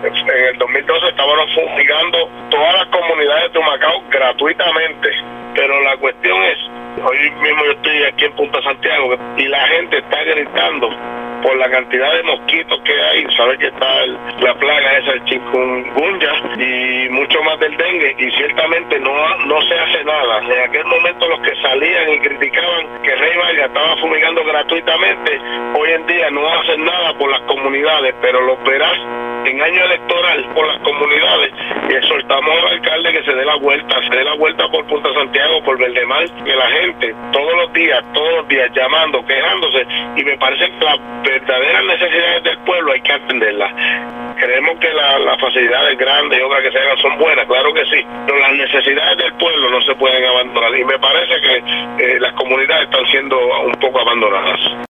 En el 2012 estábamos fumigando todas las comunidades de Humacao gratuitamente, pero la cuestión es, hoy mismo yo estoy aquí en Punta Santiago y la gente está gritando por la cantidad de mosquitos que hay. Sabes que está la plaga esa, el chikungunya y mucho más del dengue, y ciertamente no se hace nada. En aquel momento los que salían y criticaban que Rey Vargas estaba fumigando gratuitamente, hoy en día no hacen nada por las comunidades, pero los verás en año electoral por las comunidades, y exhortamos al alcalde que se dé la vuelta por Punta Santiago, por Verdemar, que la gente todos los días llamando, quejándose, y me parece que las verdaderas necesidades del pueblo hay que atenderlas. Creemos que las facilidades grandes y obras que se hagan son buenas, claro que sí, pero las necesidades del pueblo no se pueden abandonar, y me parece que las comunidades están siendo un poco abandonadas.